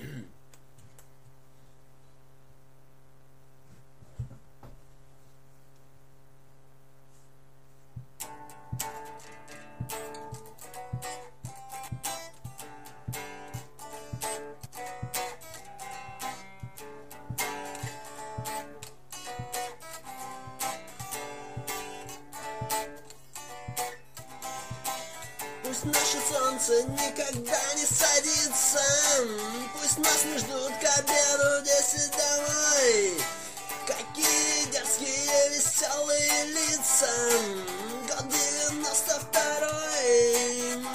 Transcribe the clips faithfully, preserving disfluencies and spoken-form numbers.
Пусть наше солнце никогда не садится, пусть нас не ждут к обеду десять домой. Какие дерзкие веселые лица, год девяносто второй.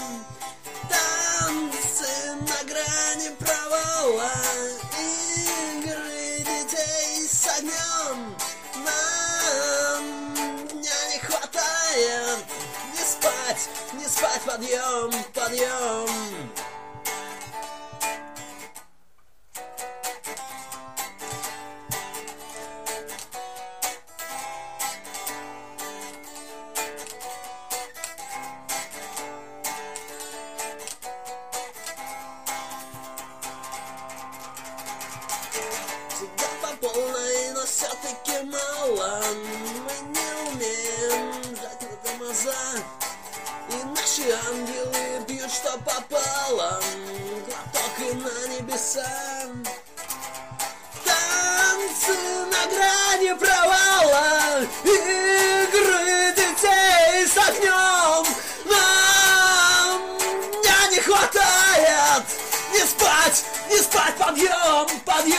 Танцы на грани провала, игры детей с огнем. Нам дня не хватает, не спать, не спать, подъем, подъем. Всегда по полной, но все-таки мало. Мы не умеем жать на тормоза, и наши ангелы бьют, что попало. Глоток и на небеса. Танцы на грани провала, игры детей с огнем. Нам дня не хватает, не спать, не спать, подъем, подъем.